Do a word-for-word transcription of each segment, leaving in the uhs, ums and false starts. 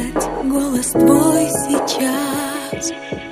слышать голос твой сейчас.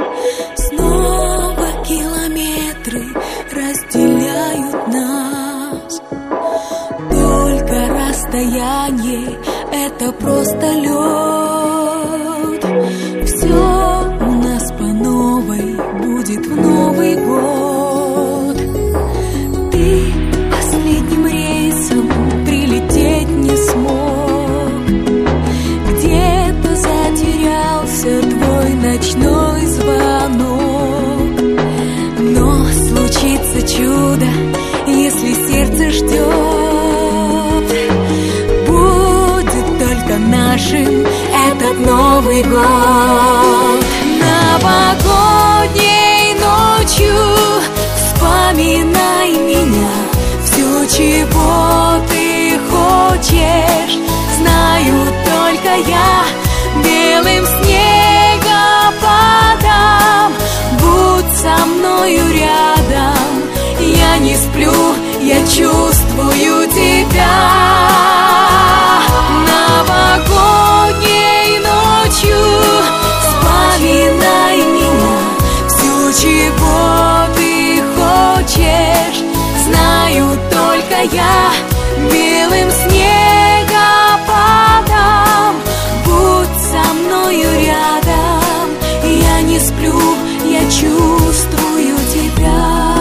Снова километры разделяют нас. Только расстояние — это просто лед. Все у нас по новой будет в Новый год. Ты последним рейсом прилететь не смог. Где-то затерялся твой ночной звонок. Но случится чудо, если сердце ждет. Будет только нашим этот Новый год. Новогодней ночью вспоминай меня. Все, чего ты хочешь, знаю только я. Белым снегопадом будь со мною рядом. Я не сплю, я чувствую тебя. Новогодней ночью вспоминай меня. Все, чего ты хочешь, знаю только я. Белым снегопадом будь со мною рядом. Я не сплю, я чувствую тебя.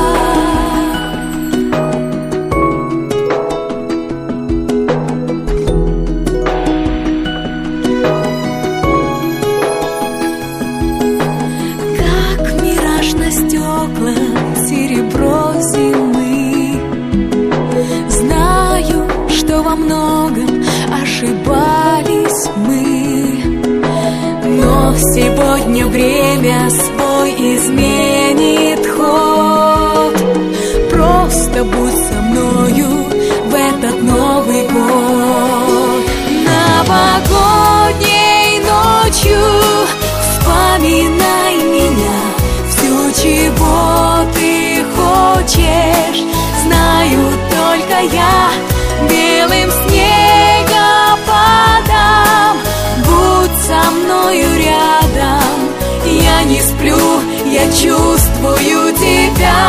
Стекла, серебро зимы. Знаю, что во многом ошибались мы, но сегодня время свой изменит ход. Просто будь со мною в этот Новый год. Новогодней ночью вспоминай меня. Чего ты хочешь, знаю только я. Белым снегопадом будь со мною рядом. Я не сплю, я чувствую тебя.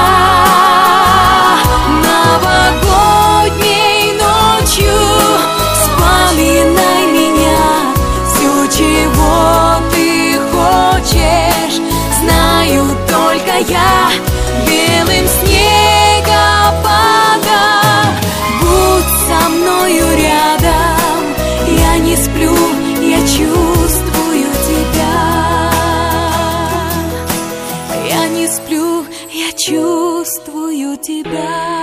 Новогодней ночью вспоминай меня. Все, чего ты хочешь, знаю только я. Белым снегопадом будь со мною рядом. Я не сплю, я чувствую тебя. Я не сплю, я чувствую тебя.